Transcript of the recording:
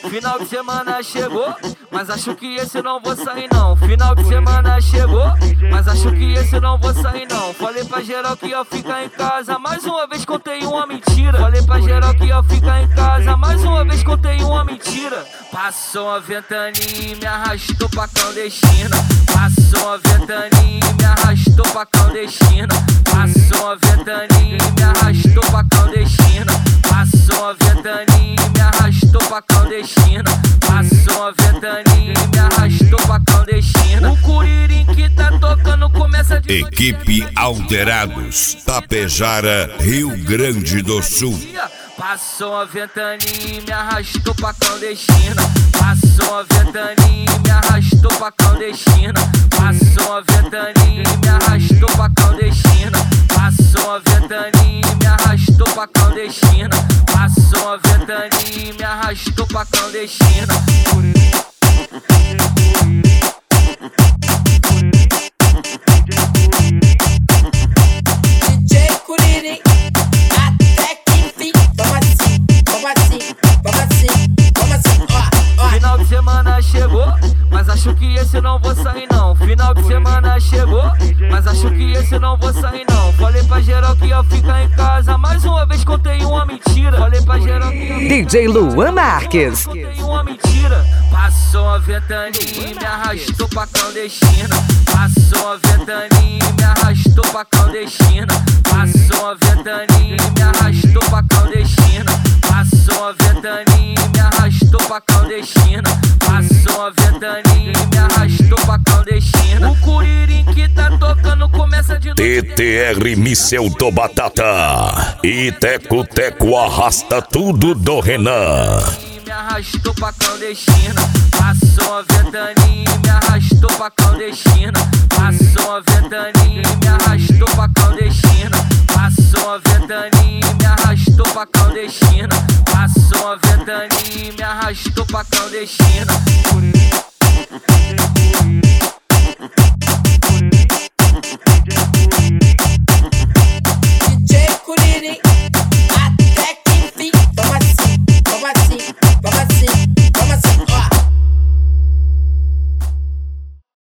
Final de semana chegou, mas acho que esse não vou sair não. Final de semana chegou, mas acho que esse não vou sair não. Falei pra geral que ia ficar em casa, mais uma vez contei uma mentira. Falei pra geral que ia ficar em casa, mais uma vez contei uma mentira. Passou a ventania e me arrastou pra clandestina. Passou a ventania e me arrastou pra clandestina. Passou a ventania e me arrastou pra clandestina. Passou a ventania e me arrastou pra clandestina. Passou a ventania e me arrastou pra clandestina. O Curirim que tá tocando começa de... Equipe Alterados, Tapejara, Rio Grande do Sul. Passou a ventania e me arrastou pra clandestina. Passou a ventania e me arrastou pra clandestina. Passou a ventania e me arrastou pra clandestina. Passou a ventania e me arrastou pra clandestina. Passou a ventania e me arrastou pra clandestina. DJ Curirim, até que enfim. Vamos assim, ó. Final de semana chegou, mas acho que esse não vou sair não. Final de semana chegou, mas acho que esse não vou sair não. Falei pra geral que ia ficar em casa, mais uma vez contei uma mentira. Falei pra geral que ia DJ Luan Marques. contei uma mentira. Passou a ventania e me arrastou pra clandestina. Passou a ventania e me arrastou pra clandestina. Passou a ventania e me arrastou pra clandestina. Passou a ventania e me arrastou pra clandestina. Passou a ventania e me arrastou pra clandestina. O Curirim que tá tocando começa de novo. TTR Míssel do Batata e Teco Teco arrasta tudo do Renan. Me arrastou pra clandestina. Passou a ventania e me arrastou pra clandestina. Passou a ventania e me arrastou pra clandestina. Passou a ventania e me arrastou pra clandestina. Passou a ventania e me arrastou pra clandestina.